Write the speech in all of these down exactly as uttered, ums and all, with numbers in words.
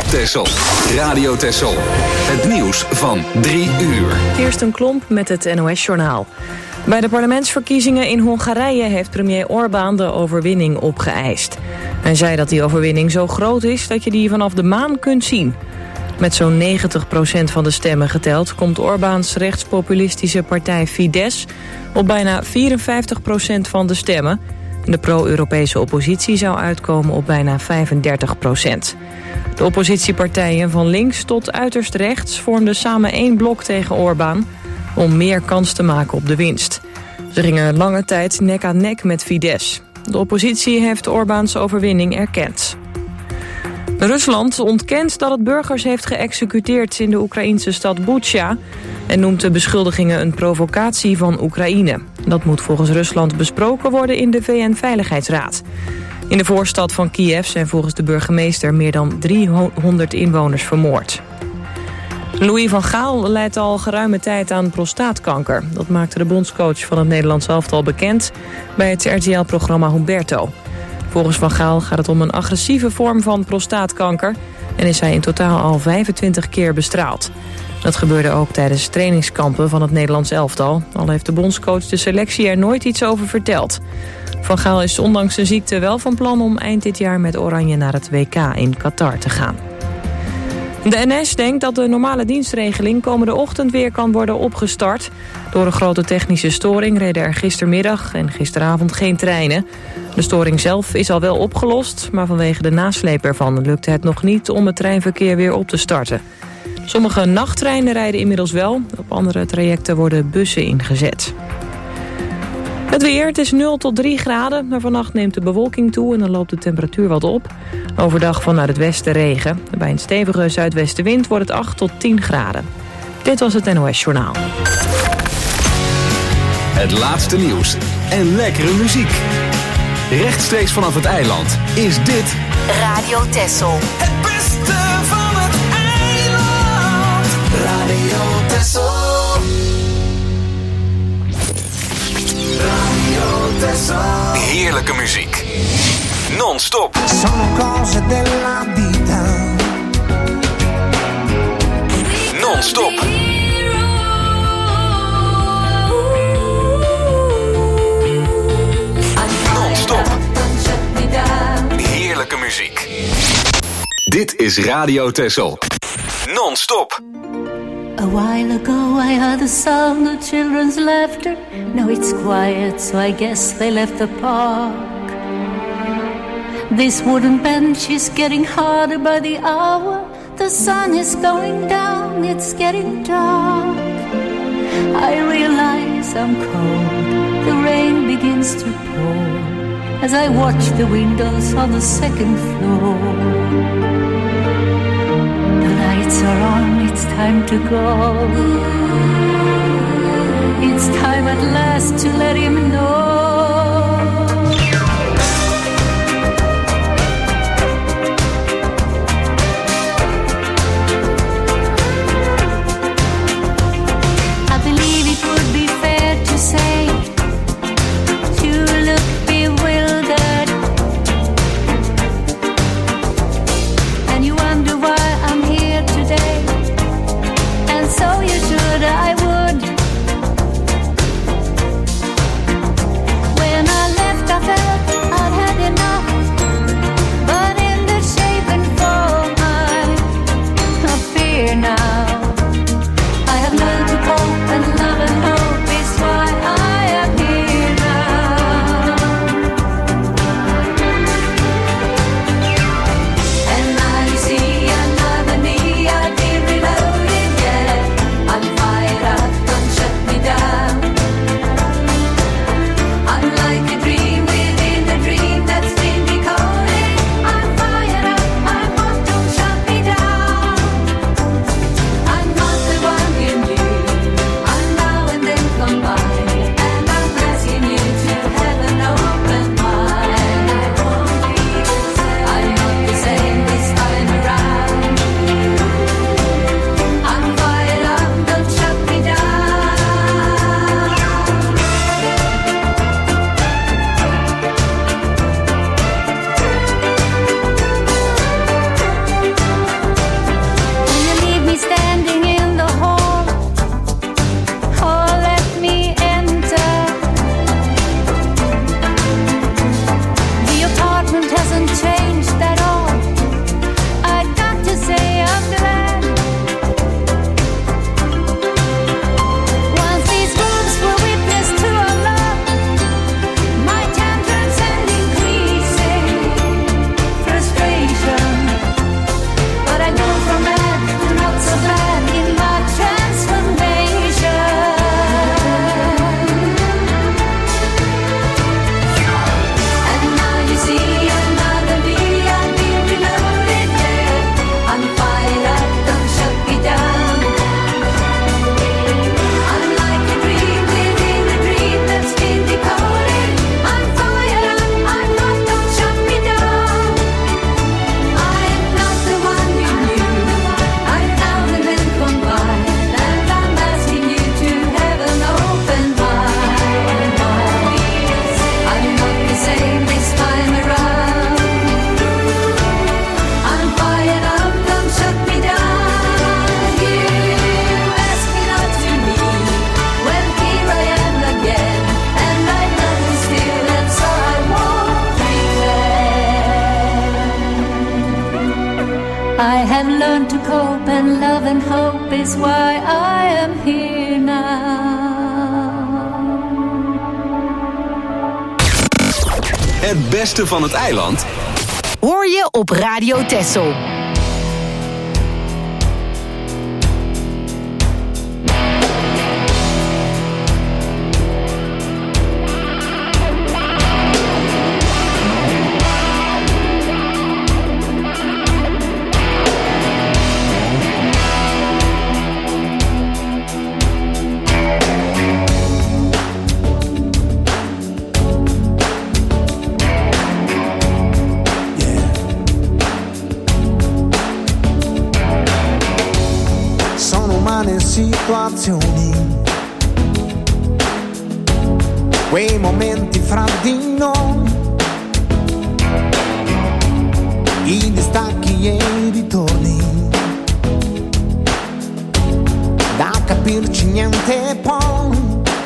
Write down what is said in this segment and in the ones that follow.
Texel. Radio Texel. Het nieuws van drie uur. Kirsten Klomp met het N O S-journaal. Bij de parlementsverkiezingen in Hongarije heeft premier Orbán de overwinning opgeëist. Hij zei dat die overwinning zo groot is dat je die vanaf de maan kunt zien. Met zo'n negentig procent van de stemmen geteld komt Orbáns rechtspopulistische partij Fidesz op bijna vierenvijftig procent van de stemmen. De pro-Europese oppositie zou uitkomen op bijna vijfendertig procent. De oppositiepartijen van links tot uiterst rechts vormden samen één blok tegen Orbán om meer kans te maken op de winst. Ze gingen lange tijd nek aan nek met Fidesz. De oppositie heeft Orbáns overwinning erkend. Rusland ontkent dat het burgers heeft geëxecuteerd in de Oekraïnse stad Butsja en noemt de beschuldigingen een provocatie van Oekraïne. Dat moet volgens Rusland besproken worden in de V N-veiligheidsraad. In de voorstad van Kiev zijn volgens de burgemeester meer dan driehonderd inwoners vermoord. Louis van Gaal lijdt al geruime tijd aan prostaatkanker. Dat maakte de bondscoach van het Nederlands elftal bekend bij het R T L-programma Humberto. Volgens Van Gaal gaat het om een agressieve vorm van prostaatkanker en is hij in totaal al vijfentwintig keer bestraald. Dat gebeurde ook tijdens trainingskampen van het Nederlands elftal, al heeft de bondscoach de selectie er nooit iets over verteld. Van Gaal is ondanks zijn ziekte wel van plan om eind dit jaar met Oranje naar het W K in Qatar te gaan. De N S denkt dat de normale dienstregeling komende ochtend weer kan worden opgestart. Door een grote technische storing reden er gistermiddag en gisteravond geen treinen. De storing zelf is al wel opgelost, maar vanwege de nasleep ervan lukte het nog niet om het treinverkeer weer op te starten. Sommige nachttreinen rijden inmiddels wel, op andere trajecten worden bussen ingezet. Het weer, het is nul tot drie graden, maar vannacht neemt de bewolking toe en dan loopt de temperatuur wat op. Overdag vanuit het westen regen. Bij een stevige zuidwestenwind wordt het acht tot tien graden. Dit was het N O S-journaal. Het laatste nieuws en lekkere muziek. Rechtstreeks vanaf het eiland is dit Radio Texel. Het beste van het eiland. Radio Texel. Radio Texel. heerlijke muziek. Non-stop. Sono cose della vita. Non-stop. Non-stop. Heerlijke muziek. Dit is Radio Texel. Non-stop. A while ago I heard the sound of children's laughter. Now it's quiet, so I guess they left the park. This wooden bench is getting harder by the hour. The sun is going down, it's getting dark. I realize I'm cold, the rain begins to pour as I watch the windows on the second floor. The lights are on, it's time to go. It's time at last to let him know. I believe it would be fair to say you look bewildered and you wonder why I'm here today, and so you should, I would. is why I am here now. Het beste van het eiland hoor je op Radio Texel. Situazioni, quei momenti fra di noi, i distacchi e i ritorni, da capirci niente poi,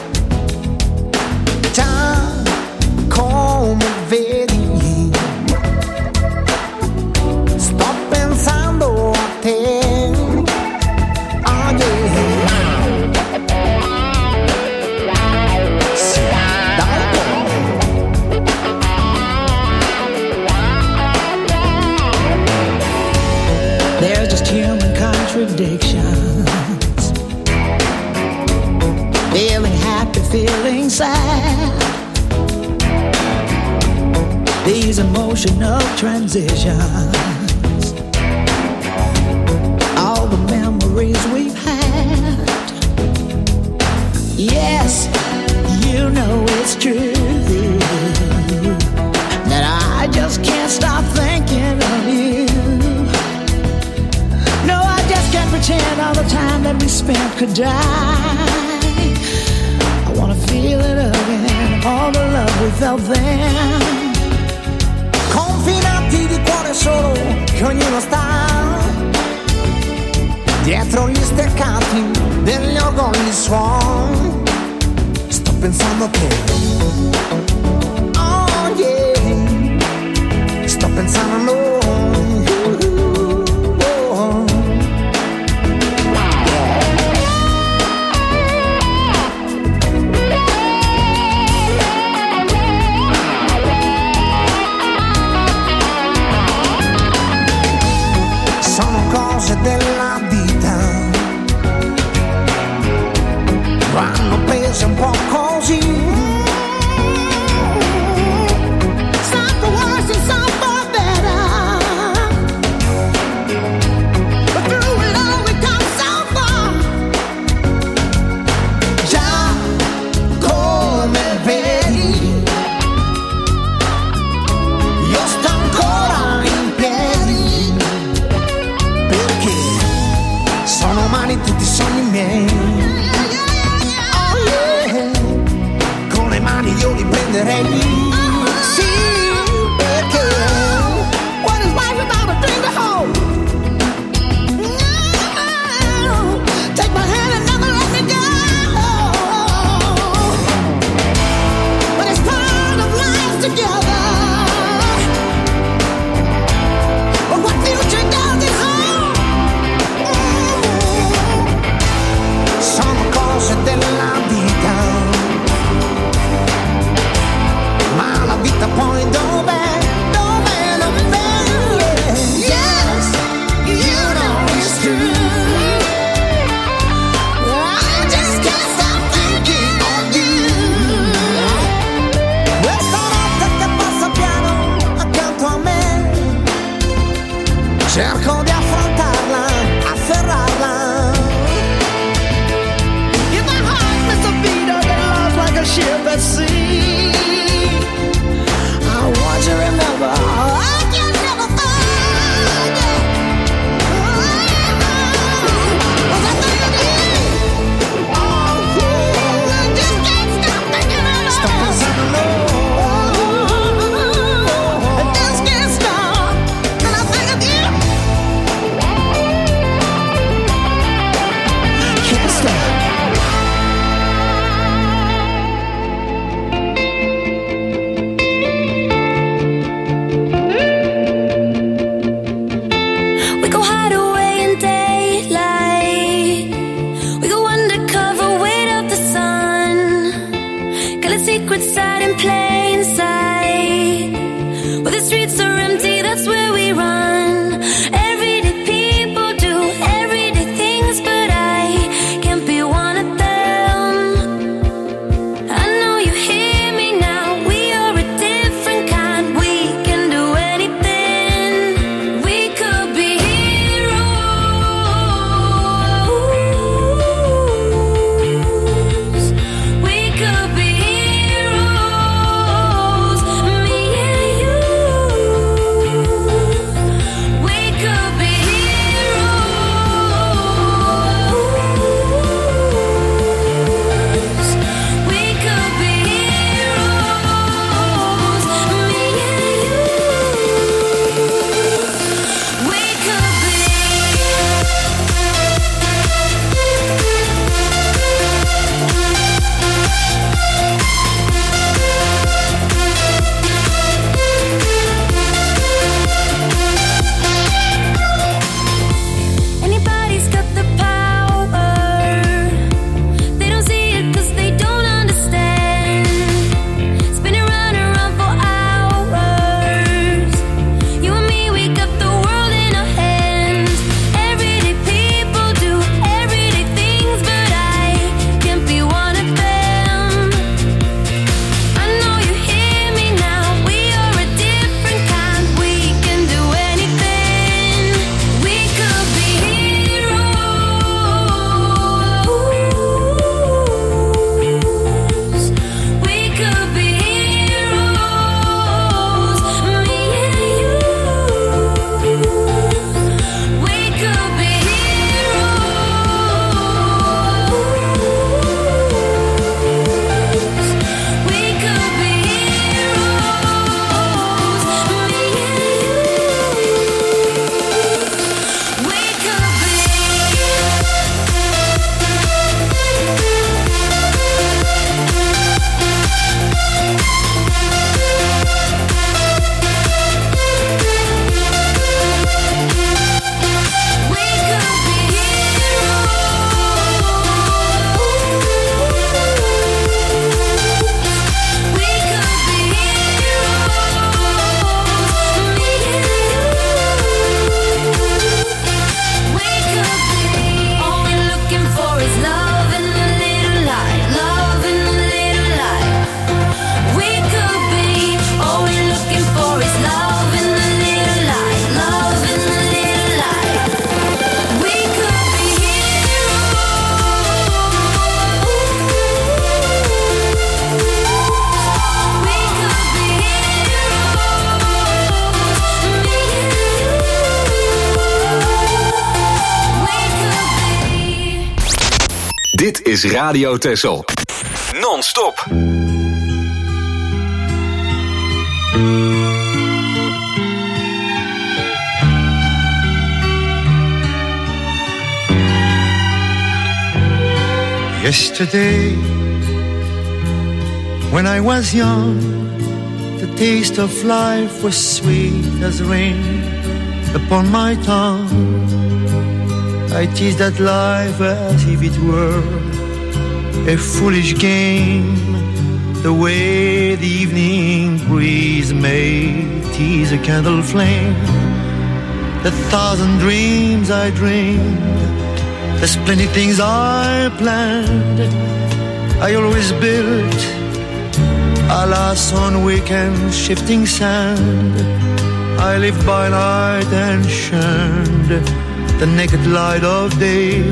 già come vedi, sto pensando a te. Contradictions, feeling happy, feeling sad, these emotional transitions, all the memories we've had. Yes, you know it's true that I just can't stop thinking of you. Pretend all the time that we spent could die. I wanna feel it again, all the love we felt then. Confinati di cuore solo, che ognuno sta dietro gli steccati degli orgogli suon. Sto pensando a te. Oh yeah. Sto pensando a noi. Della vita vanno prese un po' così. Some for worse and some for better, but through it all we come so far. Già come vedi, io sto ancora in piedi, sono umani tutti i sogni miei. Oh yeah. plain sight. Where the streets are empty, that's where we run. Everyday people do everyday things, but I can't be one of them. I know you hear me now. We are a different kind. We can do anything. We could be heroes. We could be heroes. Me and you. We could be heroes. We could be heroes. Me and you. We could be. Anybody's got the power. They don't see it 'cause they don't understand. Spinning round and round for hours. You and me, we got the world in our hands. Everyday people do everyday things, but I can't be one of them. I know you hear me now. We are a different kind. We can do anything. We could be heroes. We could be heroes. Me and you. We could be heroes. We could be heroes. Me and you. We could be. We could be heroes. We could be heroes. Me and you. We could be. All we're looking for is love and a little light. Love and a little light. We could be. All we're looking for is love and a little light. Love and a little light. We could be heroes. We could be heroes. Me and you. We could be. Dit is Radio Texel. Non-stop. Yesterday, when I was young, the taste of life was sweet as rain upon my tongue. I teased at life as if it were a foolish game, the way the evening breeze may tease a candle flame. The thousand dreams I dreamed, the splendid things I planned, I always built, alas, on weekend shifting sand. I lived by night and shunned the naked light of day,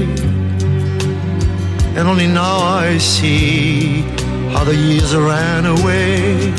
and only now I see how the years ran away.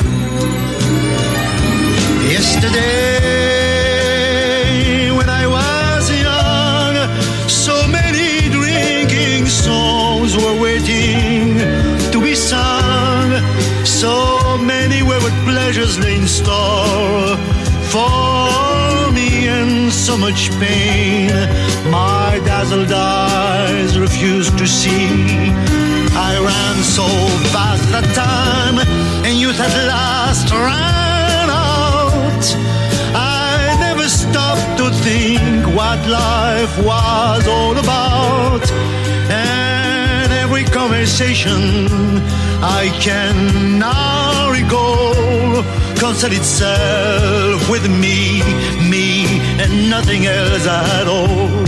Yesterday, when I was young, so many drinking songs were waiting to be sung. So many wayward pleasures lay in store for me, and so much pain my dazzled eyes refused to see. I ran so fast that time, and youth at last ran out. I never stopped to think what life was all about, and every coming conversation I can now recall concerned itself with me, me, and nothing else at all.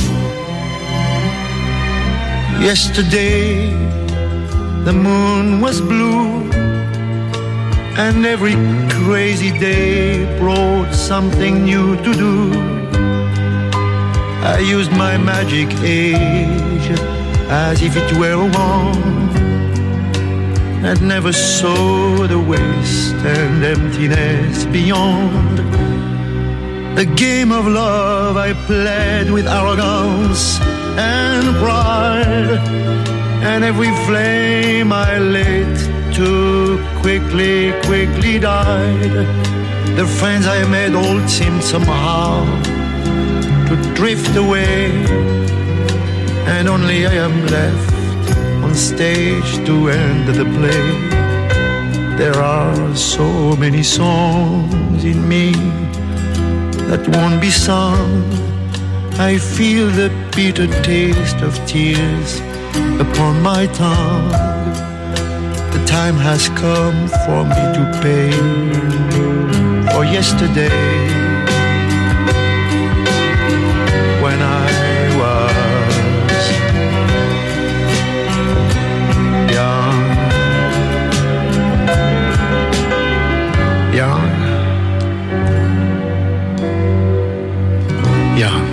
Yesterday, the moon was blue, and every crazy day brought something new to do. I used my magic age as if it were a wand, and never saw the waste and emptiness beyond. The game of love I played with arrogance and pride, and every flame I lit too quickly, quickly died. The friends I made all seemed somehow to drift away, and only I am left on stage to end the play. There are so many songs in me that won't be sung. I feel the bitter taste of tears upon my tongue. The time has come for me to pay for yesterday, when I was young, young, young.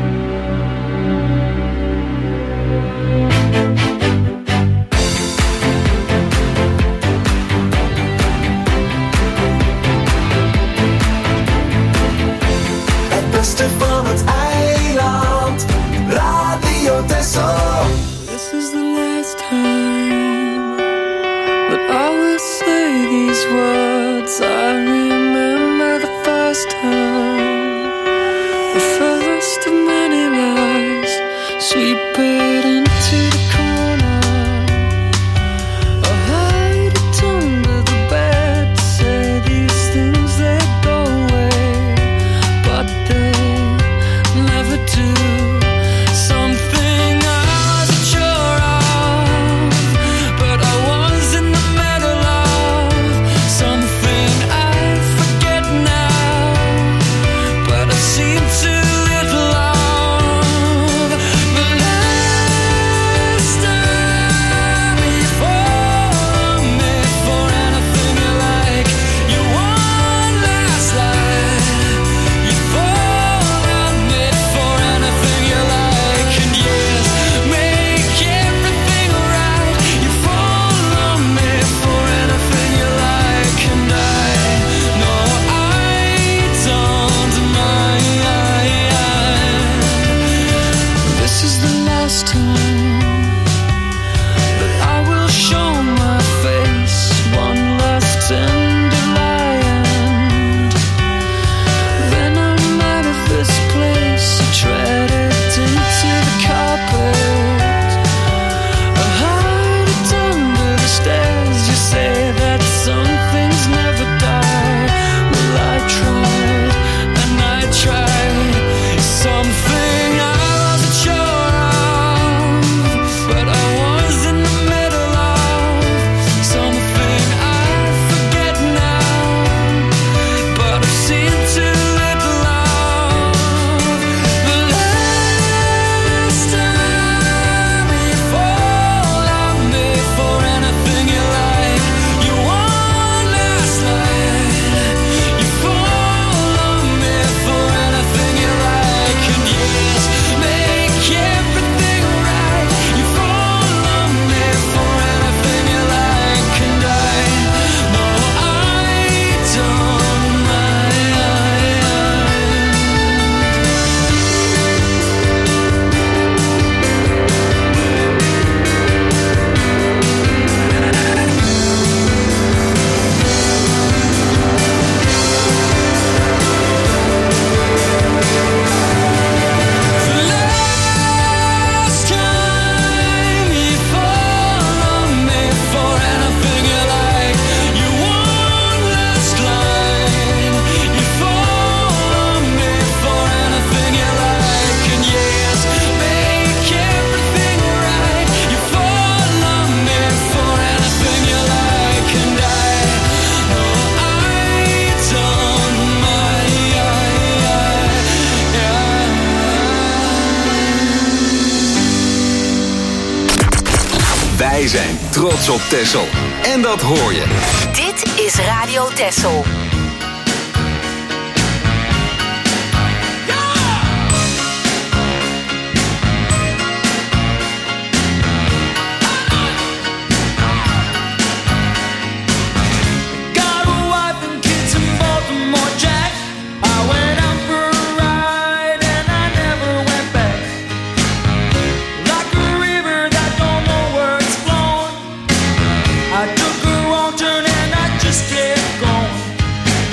Van het eiland, Radio Texel. This is the last time that I will say these words. I remember the first time, the first of many lies, sweep it into the corner. I hide it under the bed, say these things that go away, but they never do. Something I wasn't sure of, but I was in the middle of something I zijn trots op Texel. En dat hoor je. Dit is Radio Texel. I took a wrong turn and I just kept going.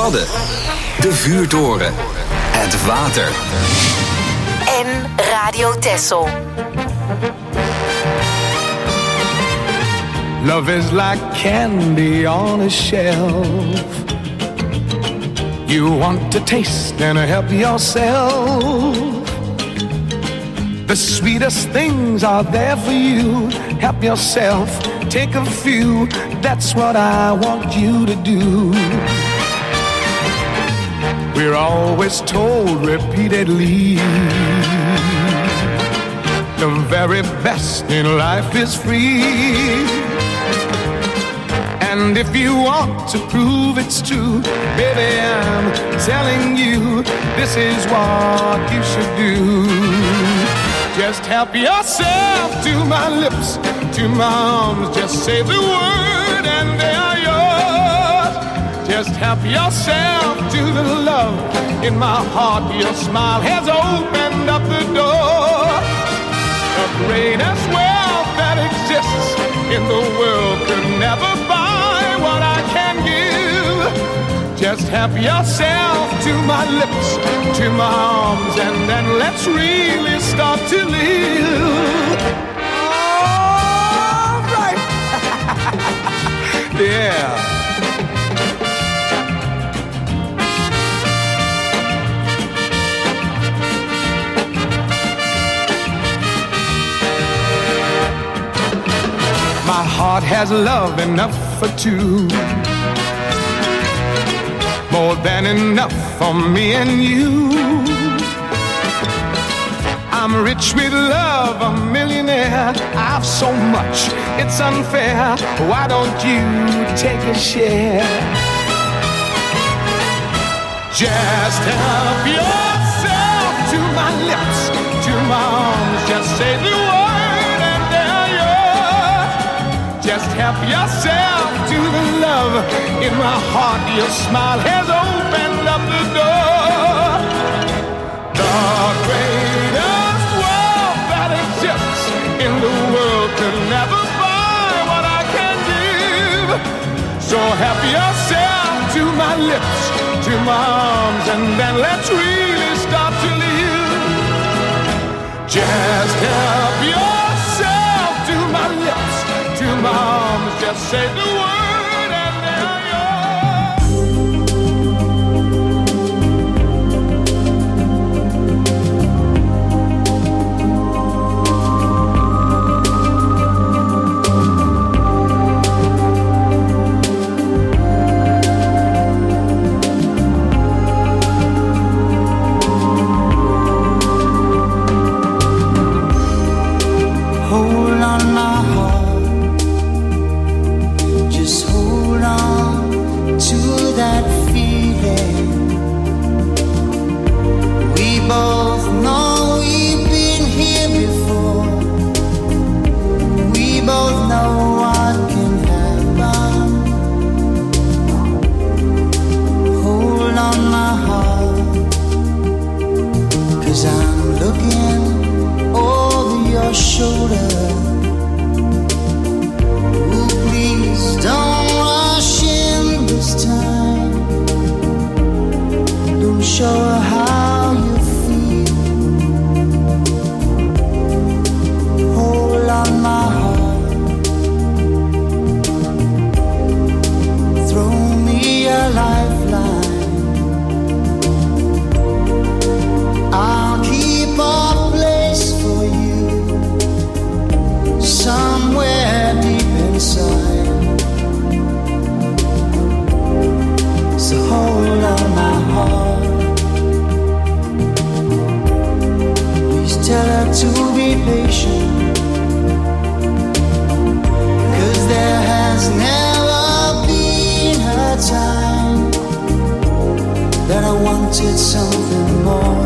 Wadden. De vuurtoren. Het water. En Radio Texel. Love is like candy on a shelf. You want to taste and help yourself. The sweetest things are there for you. Help yourself, take a few. That's what I want you to do. We're always told repeatedly, the very best in life is free. And if you want to prove it's true, baby, I'm telling you, this is what you should do. Just help yourself to my lips, to my arms. Just say the word and they are yours. Just help yourself to the love in my heart. Your smile has opened up the door. The greatest wealth that exists in the world could never buy what I can give. Just help yourself to my lips, to my arms, and then let's really start to live. All right. Yeah. My heart has love enough for two, more than enough for me and you. I'm rich with love, a millionaire. I've so much, it's unfair. Why don't you take a share? Just help yourself to my lips, to my arms. Just say the word and they're yours. Just help yourself to the love in my heart. Your smile has opened up the door. The greatest wealth that exists in the world could never buy what I can give. So help yourself to my lips, to my arms, and then let's really start to live. Just help yourself to my lips, to my arms. Just say the word and they're Hold on, my heart. Just hold on to that feeling. We both know we've been here before. We both know what can happen. Hold on, my heart, 'cause I'm looking over your shoulder. Ooh, please don't rush in this time. Don't show her how you feel. Hold on, my heart. Throw me a lifeline. I'll keep a place for you somewhere deep inside. So hold on, my heart. Please tell her to be patient, 'cause there has never been a time that I wanted something more.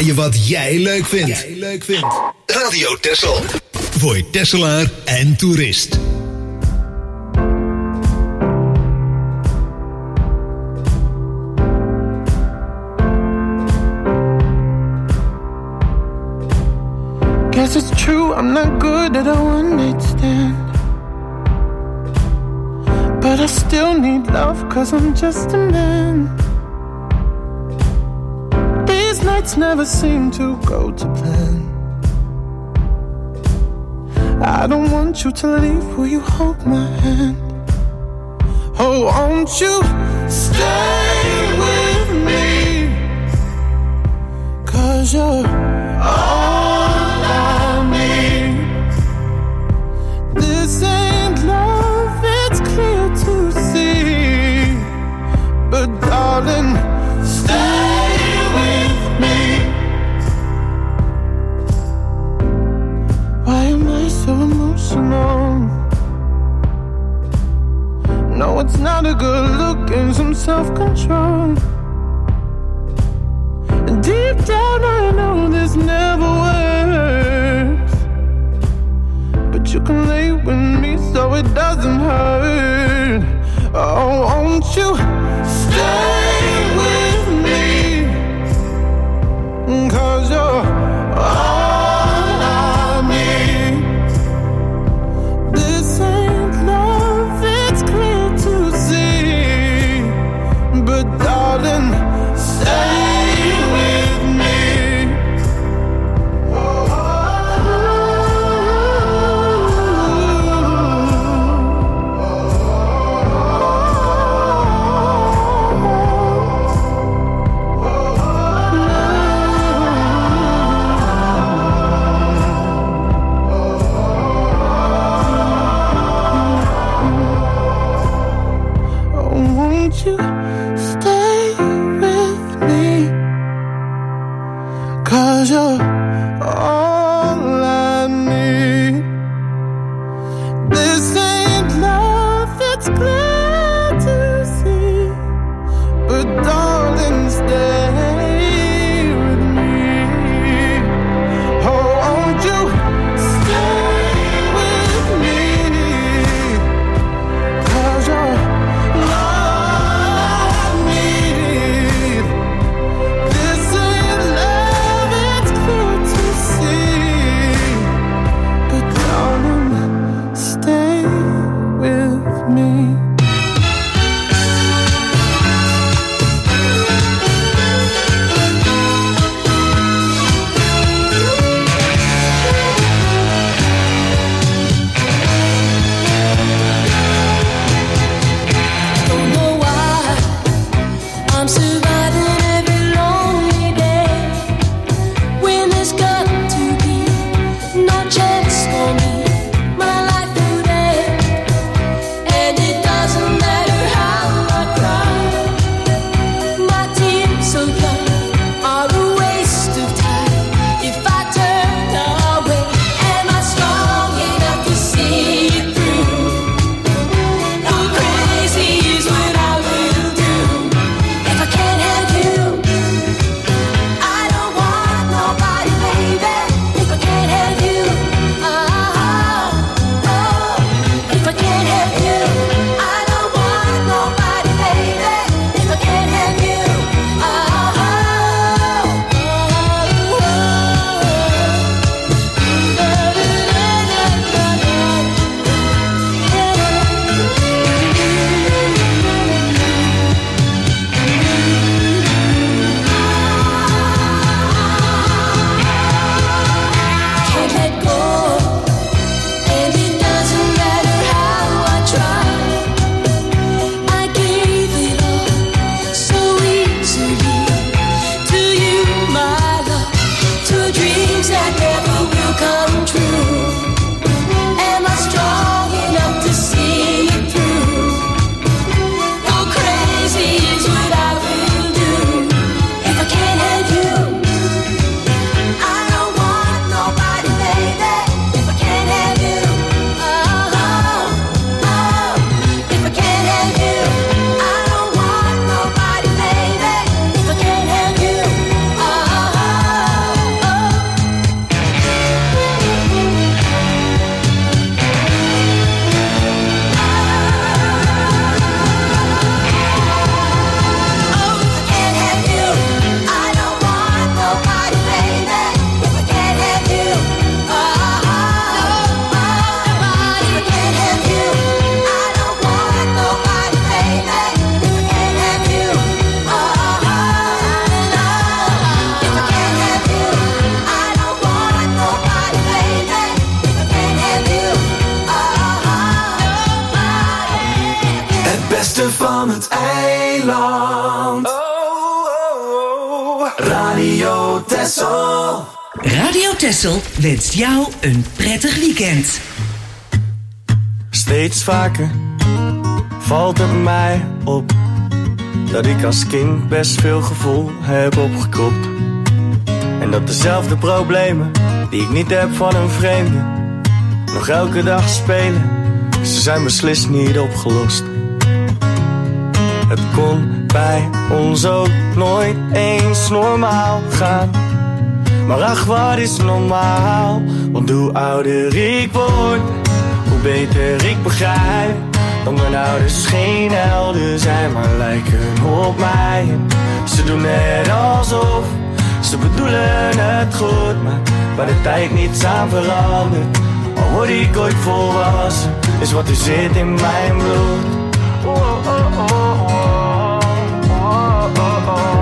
je wat jij leuk vindt. Jij leuk vindt. Radio Texel. Voor je Tesselaar en toerist. Guess it's true, I'm not good at a one-night stand. But I still need love, cause I'm just a man. These nights never seem to go to plan. I don't want you to leave, will you hold my hand? Oh, won't you stay with me? Cause you're all I need. This ain't love, it's clear to see. But darling, stay with me. Why am I so emotional? No, it's not a good look and some self-control. And deep down I know this never works, but you can lay with me so it doesn't hurt. Oh, won't you stay with me? Cause you're all I need. This ain't love, it's clear to see. But darling, stay with me. Won't you stay with me? Cause you're all I need. This ain't love, it's clear to see. But darling, stay with me. Oh, won't you stay with me? Cause you're see. Texel. Radio Texel wenst jou een prettig weekend. Steeds vaker valt het mij op dat ik als kind best veel gevoel heb opgekropt. En dat dezelfde problemen die ik niet heb van een vreemde nog elke dag spelen, ze zijn beslist niet opgelost. Het kon bij ons ook nooit eens normaal gaan. Maar ach, wat is normaal? Want hoe ouder ik word, hoe beter ik begrijp dat mijn ouders geen helden zijn, maar lijken op mij. Ze doen net alsof ze bedoelen het goed, maar waar de tijd niets aan verandert. Al word ik ooit volwassen, is wat er zit in mijn bloed. Oh, oh, oh, oh, oh, oh, oh.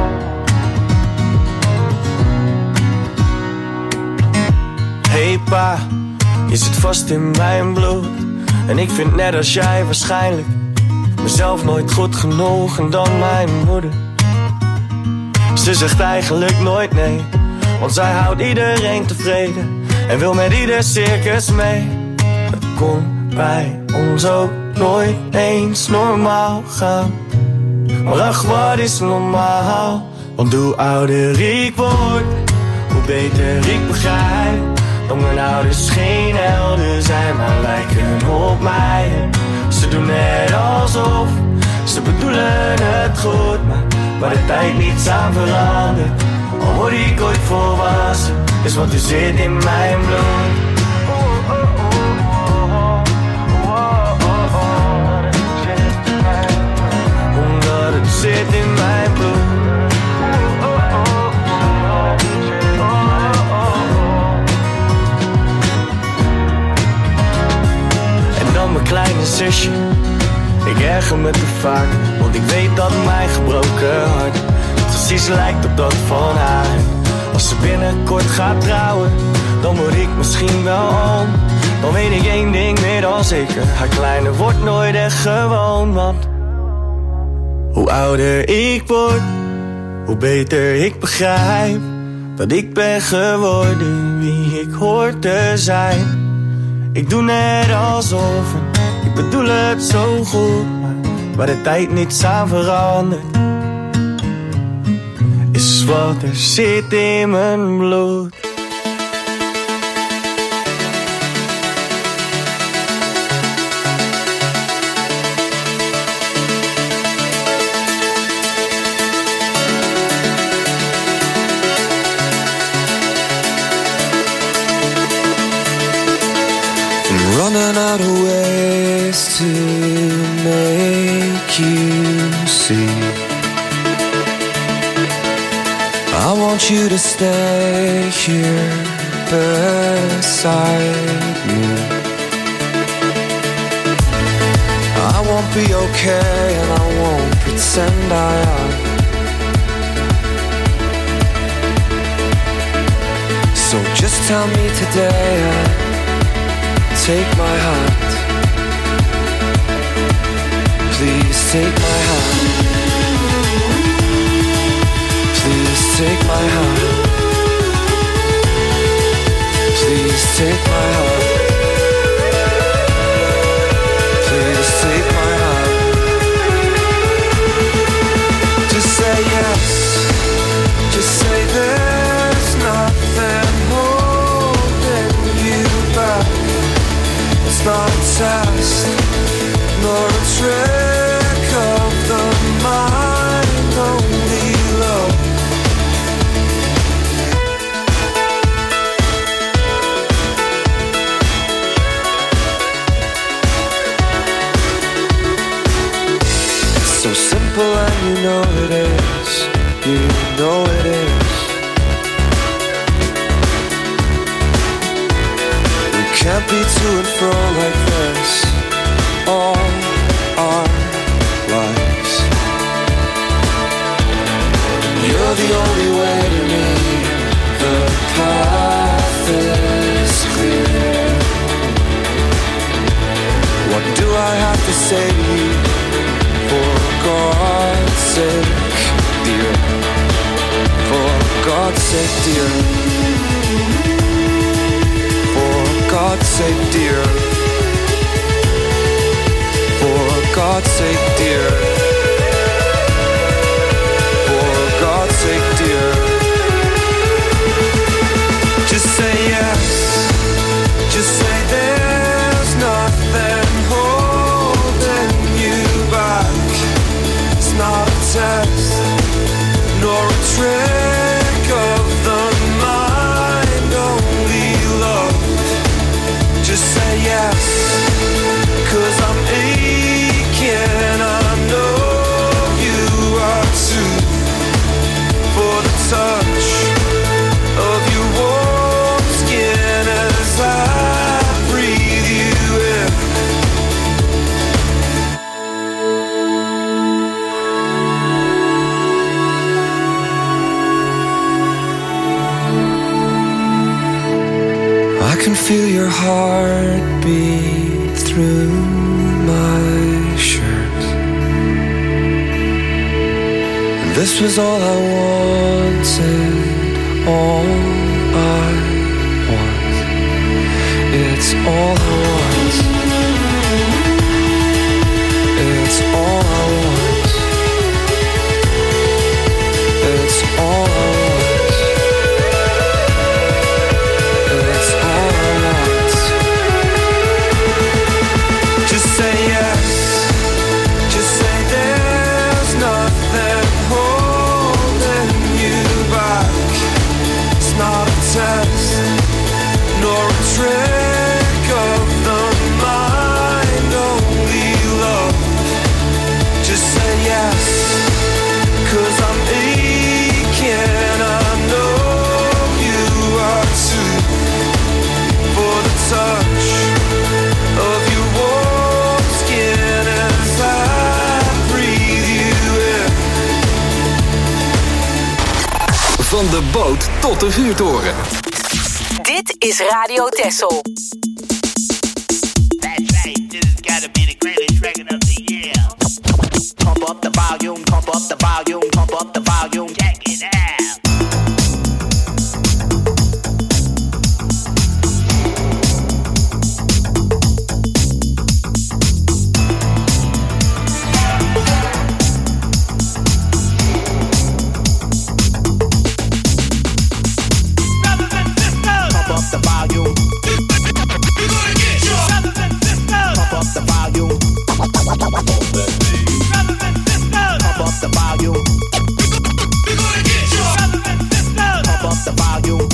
Hey pa, je zit vast in mijn bloed. En ik vind net als jij waarschijnlijk mezelf nooit goed genoeg en dan mijn moeder. Ze zegt eigenlijk nooit nee, want zij houdt iedereen tevreden en wil met ieder circus mee. Het kon bij ons ook nooit eens normaal gaan. Maar ach, wat is normaal? Want hoe ouder ik word, hoe beter ik begrijp dat mijn ouders geen helden zijn, maar lijken op mij. Ze doen net alsof ze bedoelen het goed, maar waar de tijd niets aan verandert. Al word ik ooit volwassen, is wat er zit in mijn bloed. Omdat het zit in mijn bloed. En dan mijn kleine zusje, ik erger me te vaak, want ik weet dat mijn gebroken hart precies lijkt op dat van haar. Als ze binnenkort gaat trouwen, dan word ik misschien wel oom. Dan weet ik één ding meer dan zeker, haar kleine wordt nooit echt gewoon. Want hoe ouder ik word, hoe beter ik begrijp dat ik ben geworden wie ik hoor te zijn. Ik doe net alsof, ik bedoel het zo goed, maar waar de tijd niets aan verandert, is wat er zit in mijn bloed. Running out of ways to make you see. I want you to stay here beside me. I won't be okay and I won't pretend I am. So just tell me today and take my hand. Please take my hand. Please take my hand. Please take my hand. Please take my hand. Just say yes. Just say there's nothing holding you back. It's not a test, nor a trick of the mind, only love. It's so simple and you know it is, you know it is. Can't be to and fro like this all our lives. You're the only way to me. The path is clear. What do I have to say to you? For God's sake, dear. For God's sake, dear. For God's sake, dear. For God's sake, dear. For God's sake, dear. Just say yes. Just say there's nothing holding you back. It's not a test, nor a trick of the mind, only love. Just say yes, 'cause I'm aching, I know you are too. For the touch of your warm skin as I breathe you in. I can feel your heart beat through my shirt. And this was all I wanted, all I want. It's all I want. It's all I want. It's all I want. It's all I want. Just say yes. Just say there's nothing holding you back. It's not a test, nor a trick of the mind, only love. Just say yes, 'cause I'm aching, I know you are too. For the touch of your warm skin as I breathe you in. Van de boot tot de vuurtoren. Dit is Radio Texel. That's right, this has gotta be the greatest record of the year. Pump up the volume, pump up the volume, pump up the volume, check it out. Pump up the volume. Pump up the volume. Pump up the volume. Pump up the volume.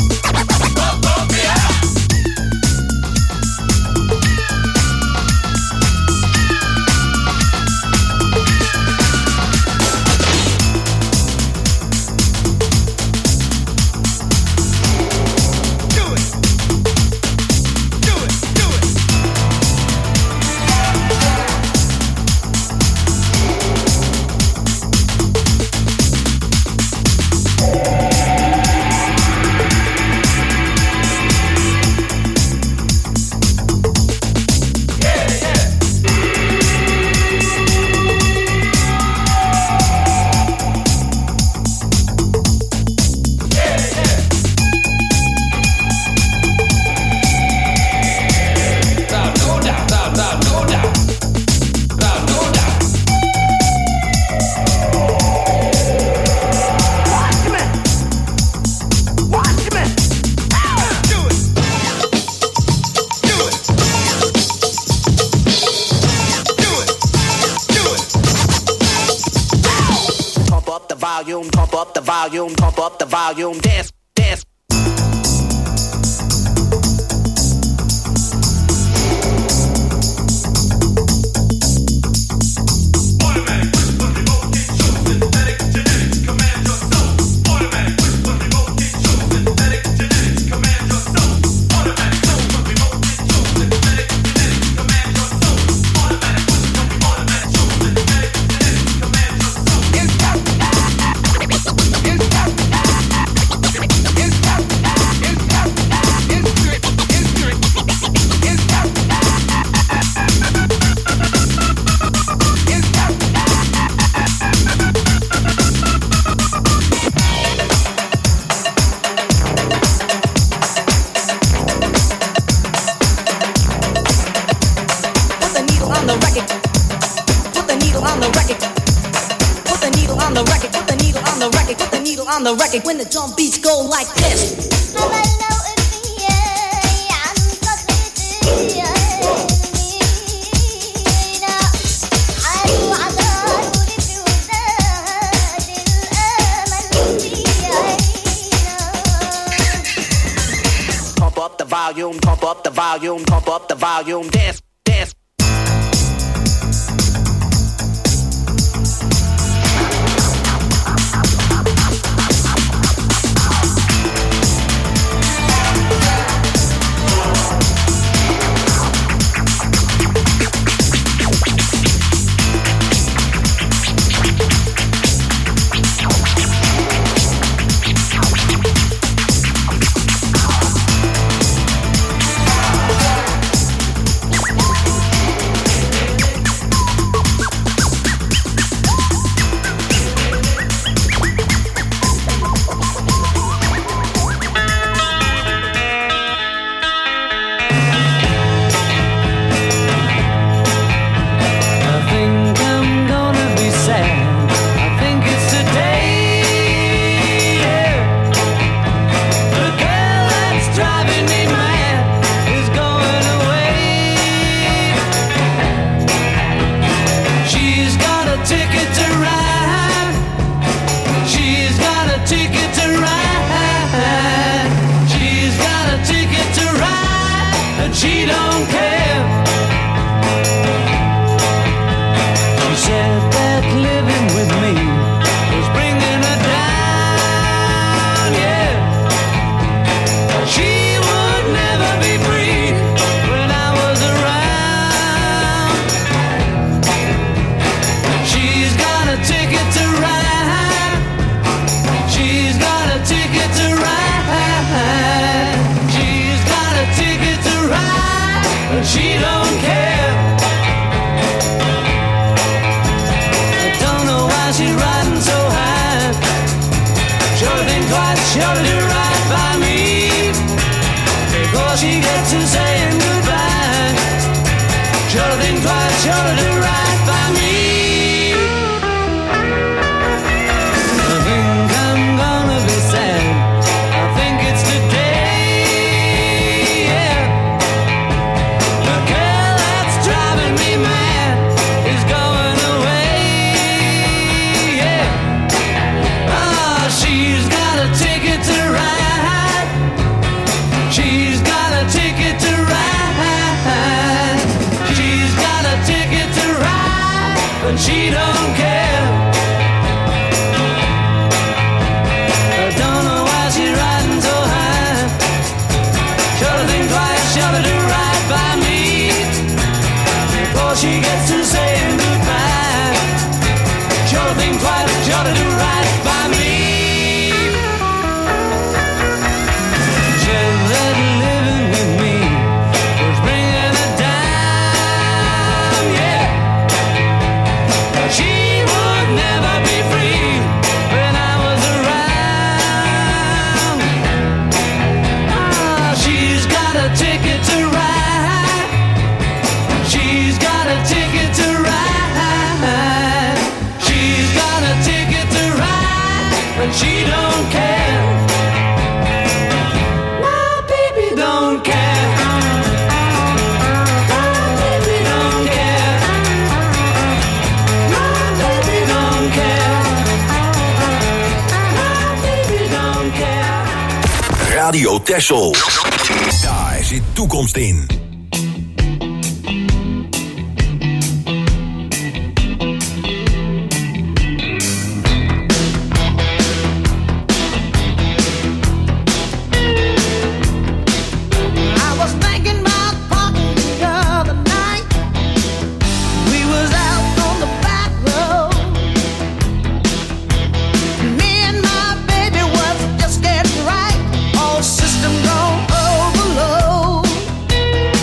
Volume, pump up the volume, pump up the volume, dance, dance. on the record when the drum beats go like this. Pump up the volume, pump up the volume, pump up the volume, dance, dance. Radio Texel. Daar zit toekomst in. System don't overload.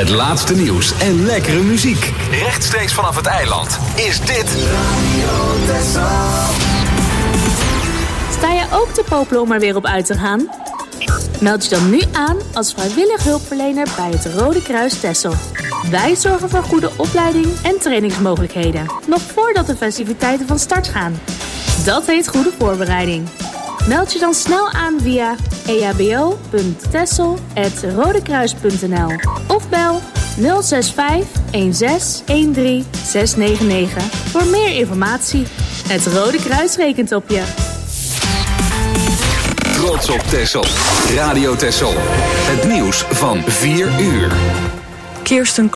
Het laatste nieuws en lekkere muziek. Rechtstreeks vanaf het eiland is dit Radio Texel. Sta je ook te popelen om er weer op uit te gaan? Meld je dan nu aan als vrijwillig hulpverlener bij het Rode Kruis Texel. Wij zorgen voor goede opleiding en trainingsmogelijkheden, nog voordat de festiviteiten van start gaan. Dat heet goede voorbereiding. Meld je dan snel aan via e h b o punt texel apenstaartje rodekruis punt n l of bel nul zes vijf een zes een drie zes negen negen voor meer informatie. Het Rode Kruis rekent op je. Trots op Texel. Radio Texel. Het nieuws van vier uur. Kirsten